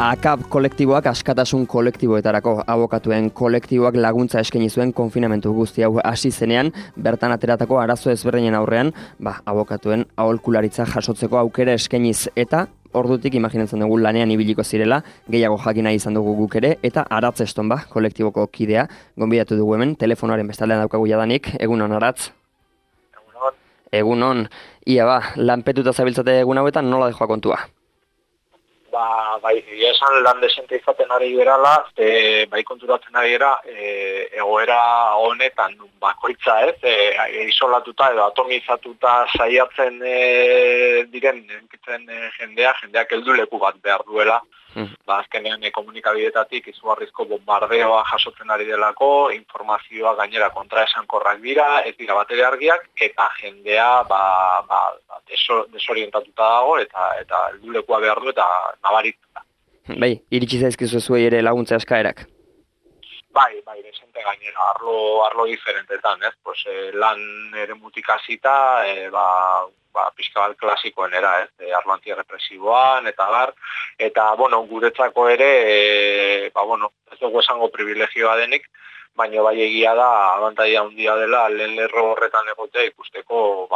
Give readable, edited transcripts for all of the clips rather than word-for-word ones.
AKAB kolektiboak askatasun kolektiboetarako abokatuen kolektiboak laguntza eskaini zuen konfinamentu guzti hau hasi zenean, bertan ateratako arazo ezberdinen aurrean, abokatuen aholkularitza jasotzeko aukera eskainiz eta ordutik imaginatzen dugu lanean ibiliko zirela, gehiago jakina izan dugu guk ere, eta Aratz Eston kolektiboko kidea, gonbidatu dugu hemen, telefonoaren bestaldean daukagu jadanik, egunon Aratz? Egunon. Ia lanpetuta zabiltzate egun hauetan, nola dejoa kontua? Bai, esan lan desente izaten ari gerala, bai konturatzen ari gera, egoera honetan bakoitza isolatuta edo atomizatuta saiatzen diren jendeak helduleku bat behar duela. Azkenean komunikabideetatik izugarrizko bombardeoa jasotzen ari delako, informazioa gainera kontraesankorrak dira, ez dira batere argiak, eta jendea desorientatuta dago eta heldulekua behar du eta nabaritzen da. Bai, iritsi zaizkizu zuei ere laguntza eskaerak? Bai, desente gainera, arlo diferentetan, ez? Lan eremutik hasita, pixka bat klasikoenera, arlo antirrepresiboan, eta guretzako ere, ez dugu esango privilegioa denik, baina bai egia da, abantaia handia dela, lehen lerro horretan egotea ikusteko,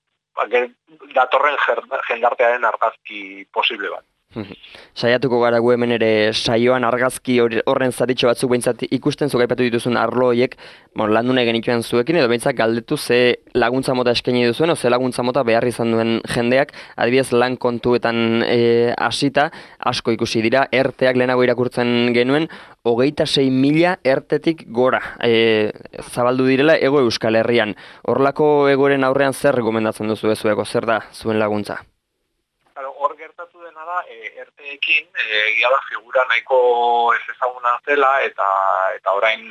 datorren jendartearen argazki posible bat. Saiatuko gara gu hemen ere saioan argazki horren zaritxo batzuk behintzat ikusten zuk aipatu dituzun arlo horiek landu nahi genituen zuekin edo behintzat galdetu ze laguntza mota eskaini duzuen o ze laguntza mota behar izan duen jendeak adibidez lan kontuetan hasita asko ikusi dira erteak lehenago irakurtzen genuen 26.000 ertetik gora zabaldu direla Hego Euskal Herrian. Horlako egoeren aurrean zer gomendatzen duzu ezueko, zer da zuen laguntza? Hor gertatu dena da, erteekin egia da figura nahiko ez ezaguna zela eta orain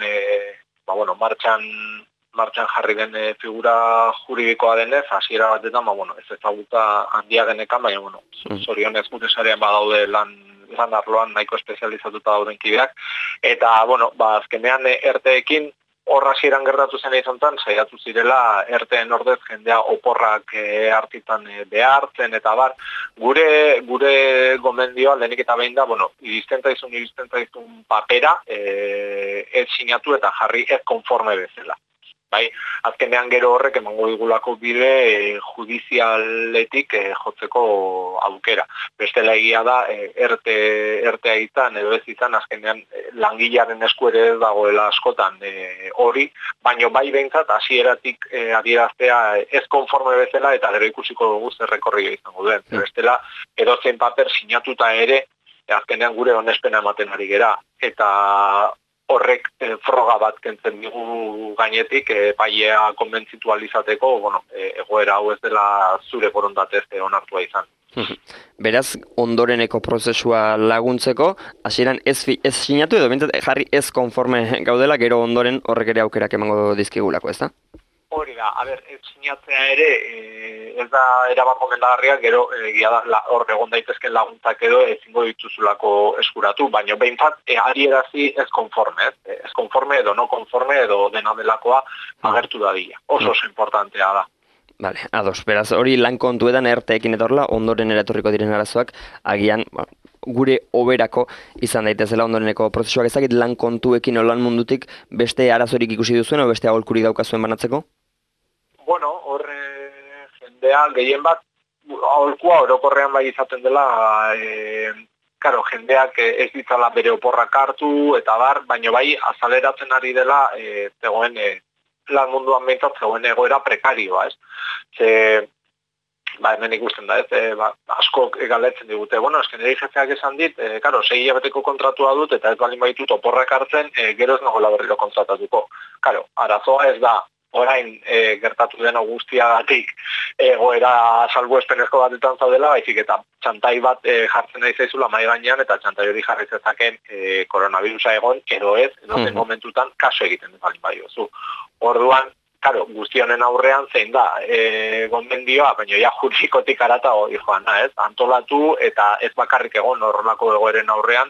martxan jarri den figura juridikoa denez, hasiera batetan ez ezaguta handia genekan, baina zorionez gure sarean badaude lan arloan nahiko espezializatuta dauden kideak, eta azkenean erteekin horra hasieran gertatu zen izantan, saiatu zirela erteen ordez jendea oporrak hartitan behartzen eta gure gomendioa lehenik eta behin da, iristen zaizun papera ez sinatu eta jarri ez konforme bezala. Bai, azkenean gero horrek emango digulako bide judizialetik jotzeko aukera. Bestela egia da, ertea izan edo ez izan azkenean langilearen esku ere ez dagoela askotan hori, baino bai behintzat hasieratik adieraztea ez konforme bezala eta gero ikusiko dugu zer rekorria izango duen. Bestela edozein paper sinatuta ere azkenean gure onespena ematen ari gera eta horrek froga bat kentzen digu gainetik epailea konbentzitu alizateko, egoera hau ez dela zure borondatez onartua izan. Beraz, ondoreneko prozesua laguntzeko, hasieran ez sinatu edo bintzat jarri ez konforme gaudela, gero ondoren horrek ere aukerak emango dizkigulako, ez da? Hori da, ez sinatzea ere, ez da erabat gomendagarria, gero hor egon daitezken laguntzak edo ezingo dituzulako eskuratu, baina behintzat adierazi ez konforme, ez konforme edo no konforme edo dena delakoa agertu dadila. Oso importantea da. Vale, ados, beraz, hori lan kontuetan erteekin etorla, ondoren eratorriko diren arazoak, agian, gure oberako izan daitezela ondoreneko prozesuak ezakit lan kontuekin o lan mundutik beste arazorik ikusi duzuen o beste aholkurik daukazuen banatzeko? Horre jendea gehien bat aholkua orokorrean bai izaten dela jendeak ez ditzala bere oporrak hartu eta baina bai azaleratzen ari dela zegoen lan munduan behintzat zegoen egoera prekarioa, ez? Hemen ikusten da, asko galdetzen digute. Esken nire jefeak esan dit, 6 hilabeteko kontratua dut eta ez balin baitut oporrak hartzen, gero ez nagoela berriro kontratatuko. Arazoa ez da, orain gertatu dena guztiagatik egoera salbuespenezko batetan zaudela, baizik eta txantai bat jartzen nahi zaizula mahai gainean eta txantai hori jarri zezaken koronavirusa egon, edo ez, edozen momentutan kaso egiten ez balin baiozu. Orduan, guzti honen aurrean zein da, gomendioa, baina juridikotik aratago joan, antolatu eta ez bakarrik egon horrelako egoeren aurrean,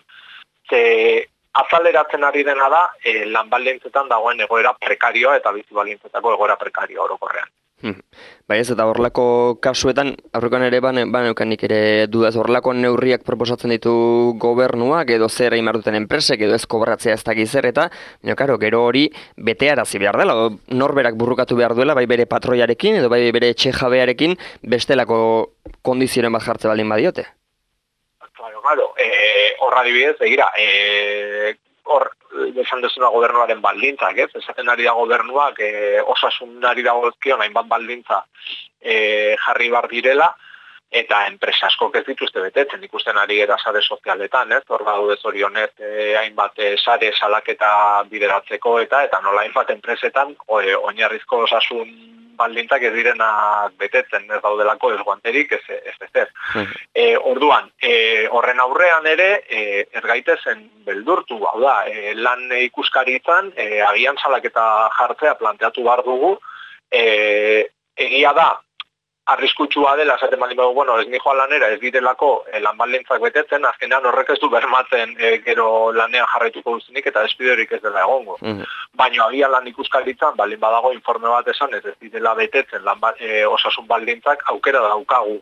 azaleratzen ari dena da, lan baldintzetan dagoen egoera prekarioa eta bizi baldintzetako egoera prekarioa orokorrean. Bai ez, eta horrelako kasuetan, aurrekoan ere baneukanik ere dudaz, horrelako neurriak proposatzen ditu gobernuak, edo zer egin behar duten enpresek, edo ez kobratzea ez dakiz zer, eta gero hori betearazi behar dela, norberak burrukatu behar duela, bai bere patroiarekin, edo bai bere etxe jabearekin, bestelako kondizioen bat jartze baldin badiote. Claro, horra dibidez, begira, hor, esan duzuna gobernuaren baldintzak, ez? Esaten ari da gobernuak osasunari dagozkion hainbat baldintza jarri bar direla, eta enpresa askok ez dituzte betetzen, ikusten ari gara sare sozialetan, ez? Hor daude zorionez hainbat sare salaketa bideratzeko eta nola hainbat enpresetan oinarrizko osasun baldintzak ez direnak betetzen, ez daudelako ez guanterik, ez. Orduan, horren aurrean ere, ez gaitezen beldurtu, hau da, lan ikuskaritzan, agian salaketa jartzea planteatu behar dugu, egia da, arriskutsua dela, esaten baldin badugu, bueno, ez nijoa lanera, ez direlako lan baldintzak betetzen, azkenean horrek ez du bermatzen gero lanean jarraituko duzunik eta despidorik ez dela egongo. Baina agian lan ikuskaritzan, baldin badago informe bat esan, ez direla betetzen osasun baldintzak aukera daukagu.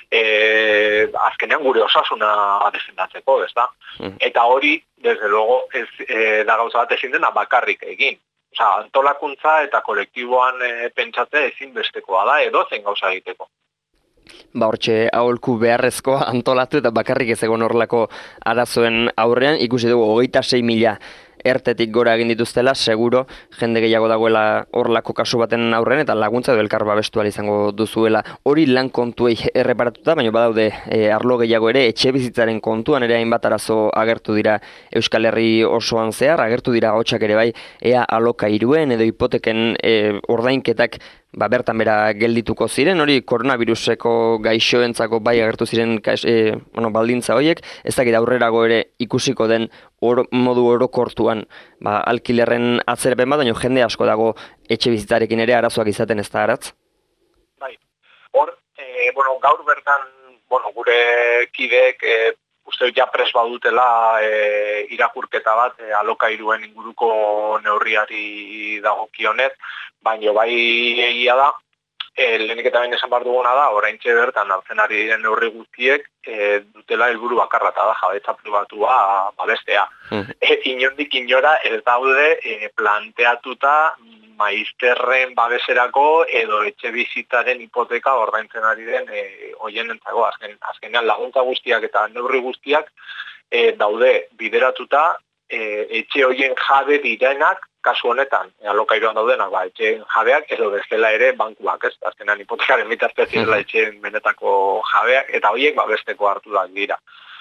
Azkenean gure osasuna defendatzeko, ez da? Eta hori, desde luego, ez da gauza bat ezin dena bakarrik egin. Antolakuntza eta kolektiboan pentsatzea ezinbestekoa da, edo zen gauza egiteko. Hortxe aholku beharrezkoa antolatu eta bakarrik ez egon horrelako arazoen aurrean, ikusi dugu 26.000 ertetik gora egin dituztela, seguro jende gehiago dagoela horrelako kasu baten aurrean eta laguntza edo elkar babestu ahal izango duzuela. Hori lan kontuei erreparatuta, baina badaude arlo gehiago ere, etxe bizitzaren kontuan ere hainbat arazo agertu dira Euskal Herri osoan zehar, agertu dira hotxak ere bai, ea alokairuen edo hipoteken ordainketak bertan bera geldituko ziren, hori koronaviruseko gaixoentzako bai agertu ziren baldintza horiek, ez dakit aurrerago ere ikusiko den modu orokortuan alkilerren atzerapen bat, baina jende asko dago etxe bizitzarekin ere arazoak izaten ez da aratz? Bai, hor, gaur bertan, gure kideek uste ja pres badutela irakurketa bat alokairuen inguruko neurriari dagokionez, baina bai egia da, lehenik eta behin esan behar duguna da, oraintxe bertan hartzen ari diren neurri guztiek dutela helburu bakarra eta da jabetza pribatua babestea. Inondik inora ez daude planteatuta maizterren babeserako edo etxe bizitaren hipoteka ordaintzen ari den hoienentzako. Azkenean laguntza guztiak eta neurri guztiak daude bideratuta etxe hoien jabe direnak, kasu honetan, alokairuan daudenak, etxeen jabeak edo bestela ere bankuak, ez? Azkenean hipotekaren bitartez direla etxeen benetako jabeak, eta horiek besteko hartuak dira.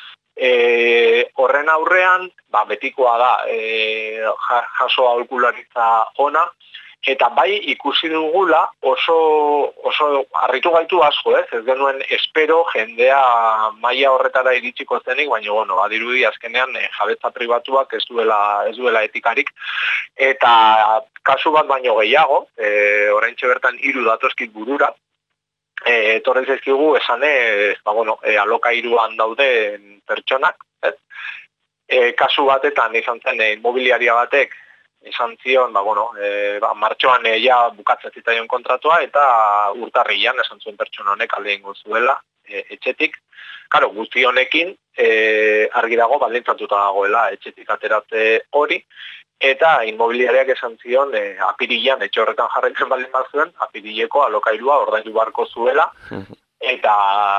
Horren aurrean, betikoa da jaso aholkularitza ona, eta bai ikusi dugula oso harritu gaitu asko, ez genuen espero jendea maila horretara iritsiko zenik, baina badirudi azkenean jabetza pribatuak ez duela etikarik, eta kasu bat baino gehiago, oraintxe bertan 3 datozkit burura, etorri zaizkigu esanez, alokairuan dauden pertsonak, kasu batetan izan zen inmobiliaria batek izan zion, martxoan bukatzen zitzaion kontratua eta urtarrilean esan zuen pertsona honek alde egingo zuela etxetik. Karo, guzti honekin argi dago baldintzatuta dagoela etxetik ateratze hori, eta inmobiliariak esan zion apirilean etxe horretan jarraitzen baldin bazuen, apirileko alokairua ordaindu beharko zuela, eta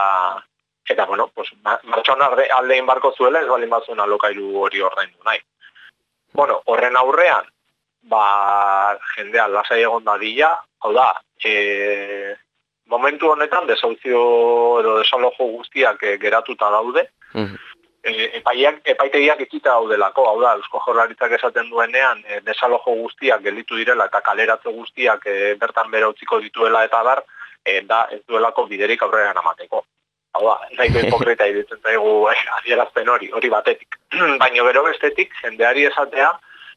martxoan alde egin beharko zuela ez baldin bazuen alokairu hori ordaindu nahi. Horren aurrean, jendea lasai egon dadila, hau da, momentu honetan desauzio edo desalojo guztiak geratuta daude, epaitegiak itxita daudelako, hau da, Eusko Jaurlaritzak esaten duenean desalojo guztiak gelditu direla eta kaleratze guztiak bertan bera utziko dituela eta ez duelako biderik aurrera emateko. Hau da, nahiko hipokrita iruditzen zaigu adierazpen hori batetik. Baina gero bestetik, jendeari esatea,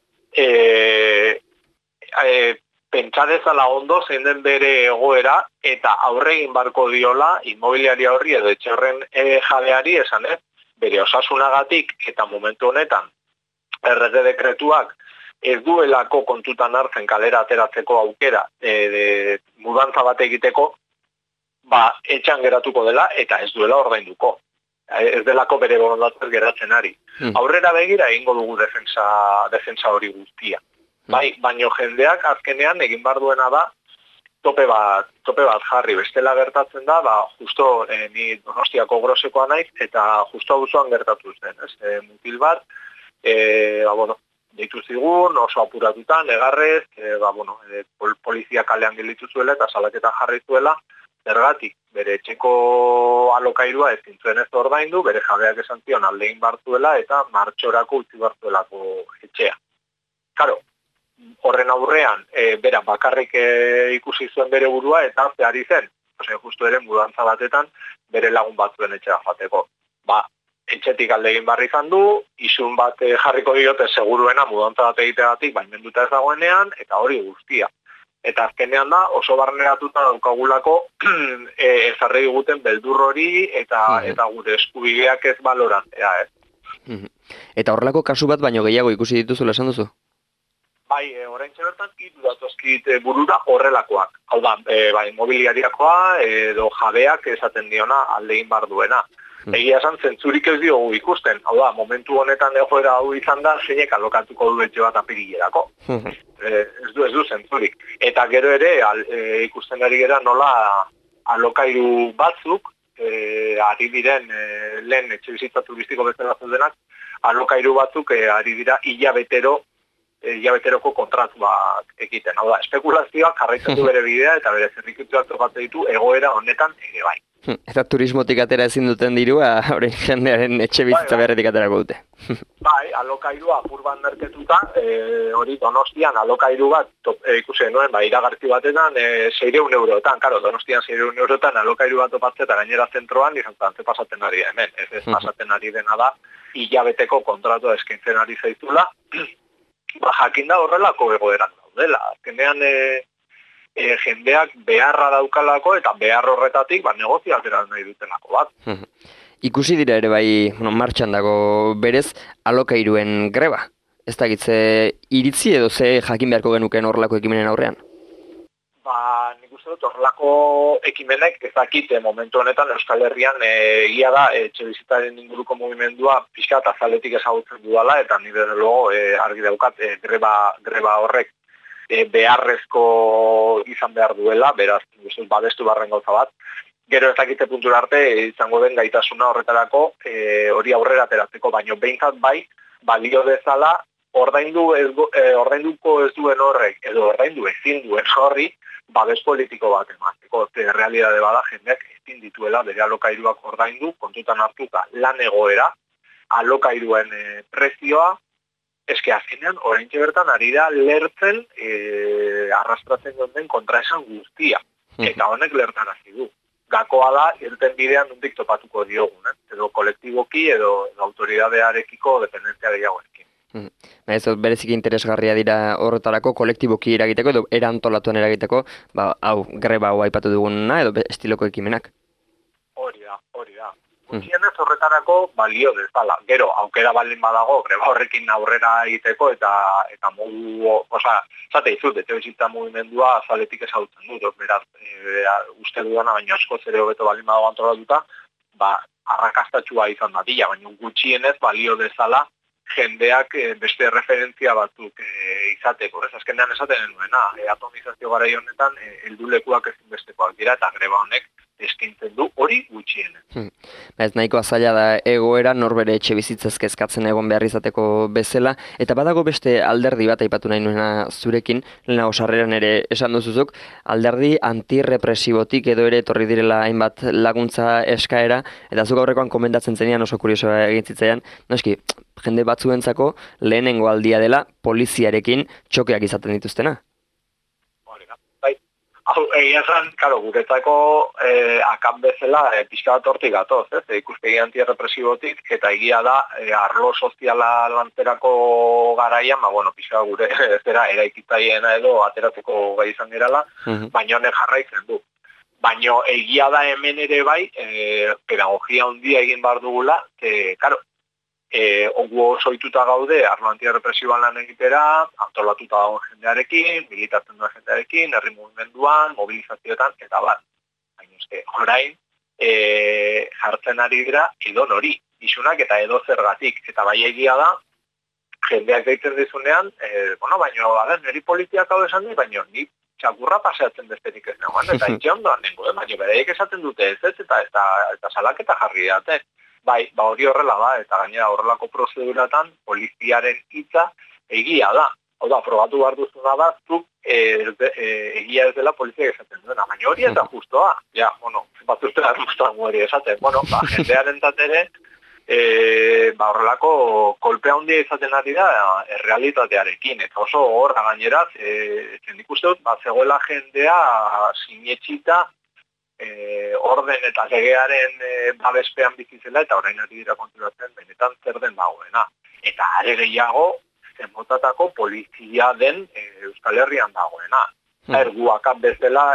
pentsa dezala ondo zein den bere egoera eta aurre egin barko diola inmobiliaria horri edo etxe horren jabeari esan bere osasunagatik eta momentu honetan errege dekretuak ez duelako kontutan hartzen kalera ateratzeko aukera mudantza bat egiteko, etxan geratuko dela eta ez duela ordainduko. Ez delako bere borondatez geratzen ari. Aurrera begira egingo dugu defensa hori guztia. Baino jendeak azkenean egin behar duena da tope bat jarri. Bestela gertatzen da, justo ni Donostiako Grosekoa naiz eta justo auzoan gertatu zen. Mutil bat, deitu zigun, oso apuratuta, negarrez, polizia kalean gelditu zuela eta salaketa jarri zuela, zergatik, bere etxeko alokairua ez zintzuen ez ordaindu, bere jabeak esan zion aldein bartuela eta martxorako utzi bartuelako etxea. Karo, horren aurrean, bera bakarrik ikusi zuen bere burua eta zehari zen, justu ere mudantza batetan bere lagun batzuen etxera joateko. Etxetik alde egin barri izan du, isun bat jarriko diote seguruena mudantza bat egiteagatik baimenduta ez dagoenean, eta hori guztia. Eta azkenean da, oso barneratuta daukagulako ezarri diguten beldur hori eta gure eskubideak ez baloratzea, ez? Eta horrelako kasu bat baino gehiago ikusi dituzula esan duzu? Oraintxe bertan hiru datozkit burura horrelakoak. Hau da, mobiliariakoa edo jabeak esaten diona alde egin bar duena. Egia esan zentzurik ez diogu ikusten. Hau da, momentu honetan egoera hau izan da, zeinek alokatuko du etxe bat apirilerako. Ez du zentzurik. Eta gero ere, ikusten ari gera nola alokairu batzuk, ari diren lehen etxe bizitza turistiko bezala zeudenak, alokairu batzuk ari dira hilabeteroko kontratuak egiten. Hau da, espekulazioak jarraitzen du bere bidea eta bere zerrikutzuak topatzen ditu egoera honetan ere bai. Eta turismotik atera ezin duten dirua, horrein jendearen etxe bizitza beharretik aterako dute. Alokairua apur bat merketuta, hori Donostian alokairu bat, ikusi nuen, iragarki batetan 600 eurotan, karo, Donostian 600 eurotan alokairu bat topatzen eta gainera zentroan, izan zantze pasaten ari da hemen, ez pasaten ari dena da, hilabeteko kontratua eskaintzen ari zaitula, jakinda horrelako egoerak daudela, azkenean jendeak beharra daukalako eta behar horretatik negozio ateran nahi dutenako bat. Ikusi dira ere bai martxan dago berez alokairuen greba. Ez dakitze iritzi edo ze jakin beharko genuken horrelako ekimenen aurrean? Nik uste dut horrelako ekimenek ez dakite momentu honetan Euskal Herrian egia da etxe bizitaren inguruko mugimendua pixka eta azaletik ezagutzen dudala eta nire logo argi daukat greba horrek beharrezko izan behar duela, beraz, babestu barren gauza bat. Gero ez dakite puntura arte izango den gaitasuna horretarako hori aurrera ateratzeko, baino behintzat bai, balio dezala ordainduko ez duen horrek, edo ordaindu ezin duen horri, babes politiko bat emateko. Realidade bada jendeak ezin dituela bere alokairuak ordaindu, kontutan hartuta lan egoera, alokairuen prezioa, eske azkenean, oraintxe bertan ari da lertzen arrastratzen den kontraesan guztia. Eta honek lertarazi du. Gakoa da, irten bidean nondik topatuko diogun, edo kolektiboki, edo autoridadearekiko dependentzia gehiagoekin. Ez berezik interesgarria dira horretarako, kolektiboki eragiteko, edo erantolatuan eragiteko, hau, greba hau aipatu duguna, edo estiloko ekimenak. Hori da. Gutxienez horretarako balio dezala. Gero, aukera baldin badago, greba horrekin aurrera egiteko eta modu, zate izut, etxe bizitza mugimendua azaletik ezagutzen dut, beraz, uste dudana, baina asko zere hobeto baldin badago antolatuta, arrakastatxua izan dadila, baina gutxienez balio dezala jendeak beste referentzia batzuk izateko. Ez azkenean esaten nuena, atomizazio garai honetan heldulekuak ezinbestekoak dira eta greba honek eskaintzen du hori gutxienez. Ez nahiko zaila da egoera norbere etxe bizitzaz kezkatzen egon behar izateko bezala, eta badago beste alderdi bat aipatu nahi nuena zurekin, lehenago sarreran ere esan duzuzuk, alderdi antirrepresibotik edo ere etorri direla hainbat laguntza eskaera, eta zuk aurrekoan komentatzen zenean oso kuriosoa egin zitzaidan, noski, jende batzuentzako lehenengo aldia dela poliziarekin txokeak izaten dituztena. Egia zan, guretzako akan bezala pixka bat hortik gatoz, ikuspegi antirrepresibotik, eta egia da, arlo soziala lantzerako garaian, pixka gure eraikitzaileena edo ateratzeko gai izan gerala, baina honek jarraitzen du. Baina egia da hemen ere bai, pedagogia handia egin behar dugula, ongu osoituta gaude, arlo antirepresiboan lan egitera, antolatuta dagoen jendearekin, militatzen duen jendearekin, herri mugimenduan, mobilizazioetan, eta bat. Baina orain, jartzen ari dira edon hori, isunak eta edo zergatik. Eta bai egia da, jendeak deitzen dizunean, baina niri poliziak hau esan di, baina ni txakurra paseatzen besterik ez nagoen, eta itxe ondoan nengo, baina bereiek esaten dute ez, eta salaketa jarri date. Bai, hori horrela da, eta gainera horrelako prozeduratan poliziaren hitza egia da. Hau da, probatu behar duzuna da, zuk egia ez dela poliziak esaten duena, baina hori ez da justoa. Ja, bat uste da justoan hori esaten. Jendearen tatere, horrelako kolpea handia izaten ari da errealitatearekin, eta oso horra gainera, nik uste dut, zegoela jendea sinetxita orden eta legearen babespean bizizela, eta orain ari dira konturatzen benetan zer den dagoena. Eta are gehiago, zenbotatako polizia den Euskal Herrian dagoena. Erguakan bezala,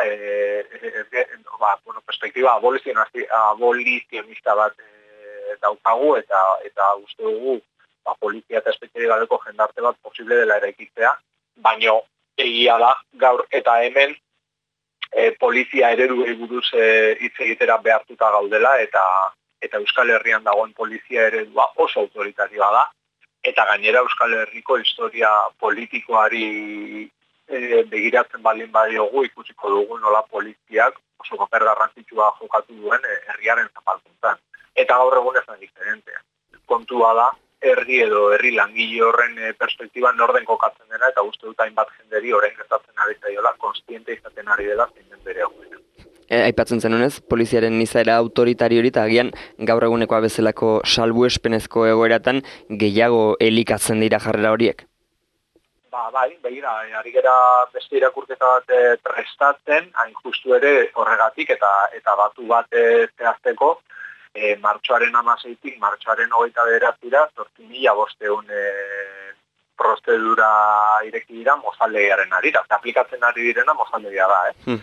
perspektiba abolizionista bat daukagu, eta uste dugu polizia eta espeziali gabeko jendarte bat posible dela eraikitzea, baino egia da gaur eta hemen polizia ereduei buruz hitz egitera behartuta gaudela, eta Euskal Herrian dagoen polizia eredua oso autoritarioa da, eta gainera Euskal Herriko historia politikoari begiratzen baldin badiogu ikusiko dugu nola poliziak oso paper garrantzitsua jokatu duen herriaren zapalkuntzan. Eta gaur egun ez da diferentea. Kontua da, herri edo herri langile horren perspektiban norden kokatzen dena, eta uste dut hainbat jenderi orain gertatzen ari zaiola, konstiente izaten ari dela zein den bere egoera. Aipatzen zenunez, poliziaren izaera autoritario hori, eta agian gaur egunekoa bezalako salbuespenezko egoeratan gehiago elikatzen dira jarrera horiek? Bai, begira, ari gera beste irakurketa bat prestatzen, hain justu ere horregatik eta batu bat zehazteko, martxoaren 16-tik martxoaren 29-ra 8.500 prozedura ireki dira mozaldegiaren arira. Aplikatzen ari direna mozaldegia da,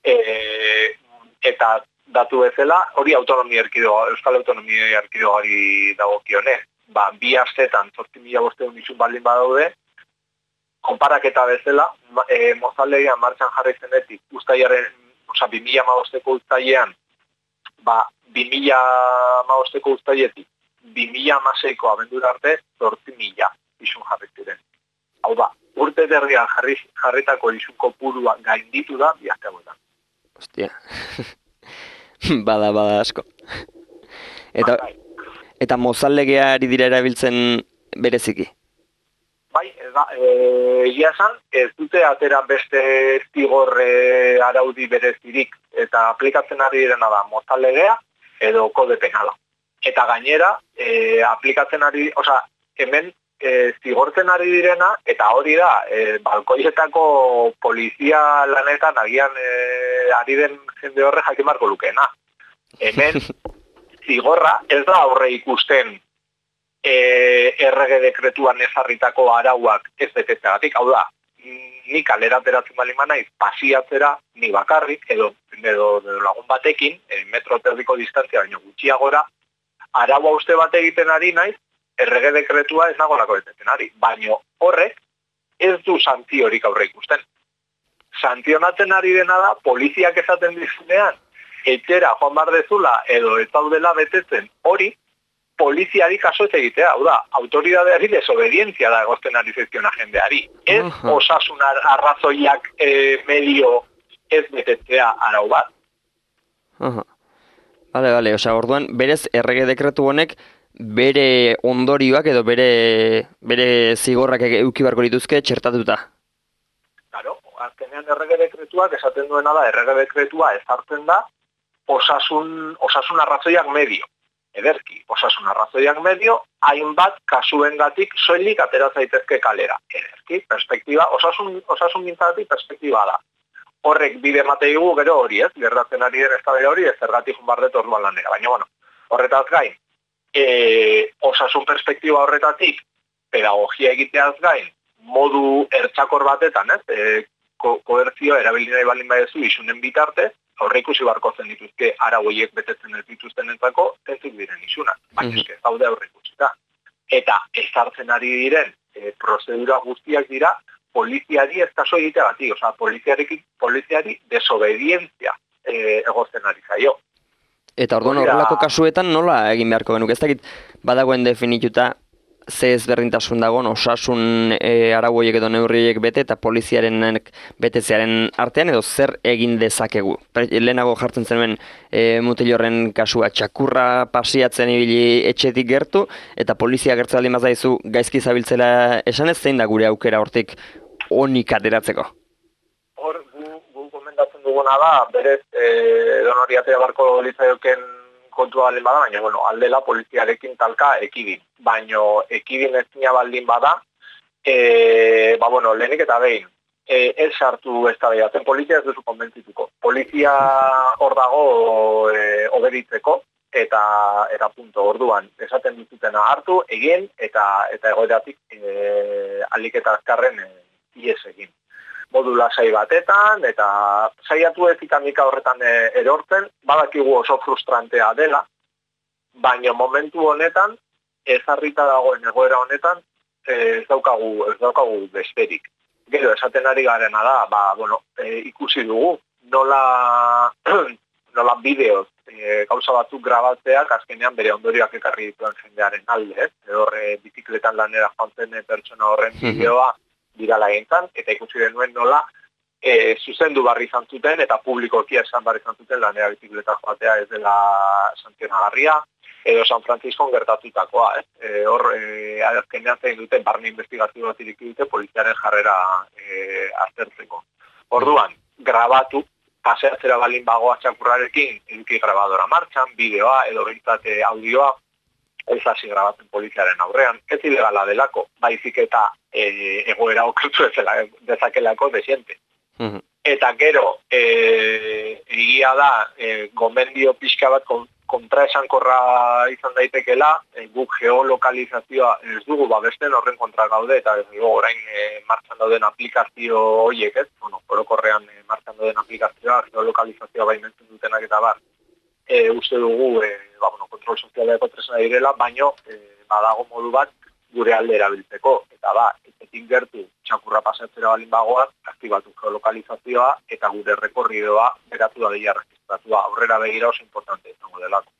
eta datu bezala, hori Euskal Autonomia Erkidegoari dagokionez. Bi astetan 8.500 izun baldin badaude, konparaketa bezala, mozaldegian martxan jarri zenetik, 2015ko uztailean, 2015ko uztailetik 2016ko abendura arte 8.000 isun jarri ziren. Hau da, urte derrian jarritako isun kopurua gainditu da bi aste hauetan. Ostia. Bada asko. Eta mozaldegiari dira erabiltzen bereziki? Bai, egia esan, ez dute atera beste zigor araudi berezirik, eta aplikatzen ari direna da mozallegea edo kode penala. Eta gainera, aplikatzen ari, hemen zigortzen ari direna, eta hori da, balkoietako polizia lanetan agian ari den jende horre jakin marko lukeena. Hemen, zigorra ez da aurre ikusten errege dekretuan ezarritako arauak ez betetzeagatik, hau da, ni kalera ateratzen bali manaiz, pasiatzera, ni bakarrik, edo lagun batekin, metro terdiko distantzia baino gutxiagora, araua uste bat egiten ari naiz, errege dekretua ez nagolako betetzen ari, baino horrek ez du santziorik aurre ikusten. Santzionatzen ari dena da, poliziak esaten dizunean, etxera joan bar dezula, edo ez daudela betetzen hori, poliziari kaso ez egitea, hau da, autoridadeari desobedientzia da egozten ari zaizkiona jendeari. Ez osasun arrazoiak medio ez betetzea arau bat. Bale, orduan, berez errege dekretu honek bere ondorioak edo bere zigorrak eduki beharko dituzke txertatuta. Claro, azkenean errege dekretuak esaten duena da, errege dekretua ezartzen da osasun arrazoiak medio. Ederki, osasun arrazoiak medio, hainbat kasuengatik soilik atera zaitezke kalera. Ederki, perspektiba, osasun gintzatik perspektiba da. Horrek bide mateigu gero hori, ez? Gertatzen ari den eztabaida hori, ez zergatik junbardet orduan lanera. Baina, horretaz gain, osasun perspektiba horretatik, pedagogia egiteaz gain, modu ertxakor batetan, ez? Koertzioa erabili nahi baldin badezu isunen bitartez, aurreikusi barko zen dituzke arauiek betetzen ez dituztenentzako zeintzuk diren isunak, baina ez daude aurreikusita. eta ezartzen ari diren prozedura guztiak dira poliziari ez kaso egiteagatik, osea, poliziari desobedientzia egozten ari zaio. Eta orduan horrelako kasuetan nola egin beharko genuke? Ez dakit badagoen definituta ze ezberdintasun dagoen osasun arau horiek edo neurri horiek bete eta poliziaren betetzearen artean edo zer egin dezakegu. Lehenago jartzen zenuen mutil horren kasua txakurra pasiatzen ibili etxetik gertu eta polizia gertzen aldin bazaizu gaizki zabiltzela esanez zein da gure aukera hortik onik ateratzeko? Hor, gu gomendatzen duguna da, berez donori atera barko litzaioken kontua baldin bada, baina aldela poliziarekin talka ekidin. Baina ekidin ezina baldin bada, lehenik eta behin, ez sartu ez da behatzen, polizia ez duzu konbentzituko. Polizia hor dago obeditzeko, eta punto, orduan, esaten duzutena hartu, egin, eta egoeratik alik eta azkarren ies egin. Modula lasai batetan, eta saiatu ez ikamika horretan erortzen, badakigu oso frustrantea dela, baina momentu honetan, ezarrita dagoen egoera honetan, ez daukagu besterik. Gero, esaten ari garena da, ikusi dugu, nola bideoz, gauza batzuk grabatzeak, azkenean bere ondorioak ekarri dituen jendearen alde, horre bizikletan lanera joan zen pertsona horren bideoa, dirala egintzen, eta ikusi denuen nola zuzendu barri izan zuten, eta publikoki esan barri izan zuten lanera bizikleta joatea ez dela santzionagarria, edo San Francisco gertatutakoa. Hor, azkenean zein dute, barne investigazio bat iriki dute, poliziaren jarrera aztertzeko. Orduan, grabatu, paseatzera balin bagoa txakurrarekin, eduki grabadora martxan, bideoa, edo behintzate audioa, ez hasi grabatzen poliziaren aurrean, ez ilegala delako, baizik eta egoera okertu dezakelako desiente. Eta gero, egia da, gomendio pixka bat kontraesankorra izan daitekela, guk geolokalizazioa ez dugu babesten horren kontra gaude, eta orain martxan dauden aplikazio horiek, orokorrean martxan dauden aplikazioa, geolokalizazioa baimentzen dutenak eta bar, uste dugu kontrol sozialeko tresna direla, baino badago modu bat gure alde erabiltzeko. Eta etxetik gertu txakurra pasatzera balin bagoa, aktibatu geolokalizazioa eta gure rekorridoa beratu da dira registratua. Aurrera begira oso importante izango delako.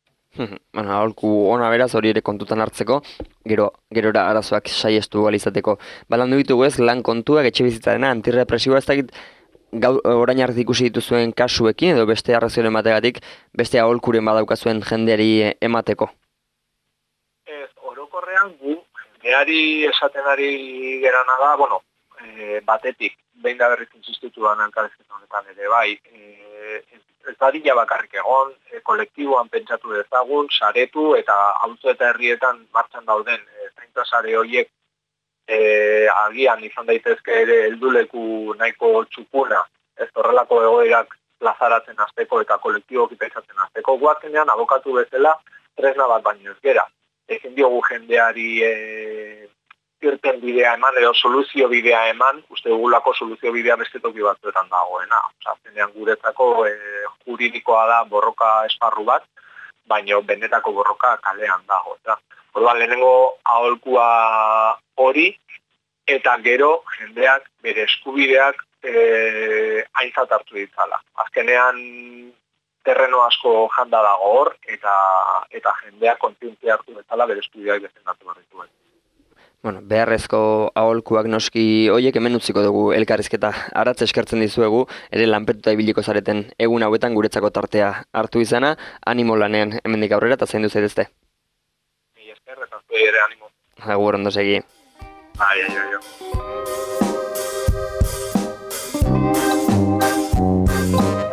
Aholku ona beraz hori ere kontutan hartzeko, gerora arazoak saiestu alizateko. Balandu ditugu ez, lan kontuak, etxe bizitzarena, antirrepresiboa ez dakit, orain arte ikusi dituzuen kasuekin edo beste arrazioen bategatik beste aholkuren badaukazuen jendeari emateko? Orokorrean gu jendeari esaten ari gerana da, batetik, behin da berriz insistituan elkarrizketan honetan ere bai, ez dadila bakarrik egon, kolektiboan pentsatu dezagun, saretu eta auzo eta herrietan martxan dauden zaintza sare horiek agian izan daitezke ere helduleku nahiko txukuna, ez horrelako egoerak plazaratzen hasteko eta kolektiboki pentsatzen hasteko. Guazkenean abokatu bezala tresna bat baino ez gera. Ezin diogu jendeari irten bidea eman edo soluzio bidea eman, uste dugulako soluzio bidea beste toki batzuetan dagoena. Azkenean guretzako juridikoa da borroka esparru bat, baino benetako borroka kalean dago. Orduan lehenengo aholkua hori, eta gero jendeak bere eskubideak aintzat hartu ditzala. Azkenean terreno asko janda dago hor, eta jendeak kontzientzia hartu ditzala bere eskubideak defendatu behar dituen. Beharrezko aholkuak noski hoiek hemen utziko dugu elkarrizketa aratz eskertzen dizuegu, ere lanpetuta ibiliko zareten egun hauetan guretzako tartea hartu izana, animo lanean hemendik aurrera eta zaindu zaitezte. Eta zuei ere animo. Agur, ondo segi. Ai.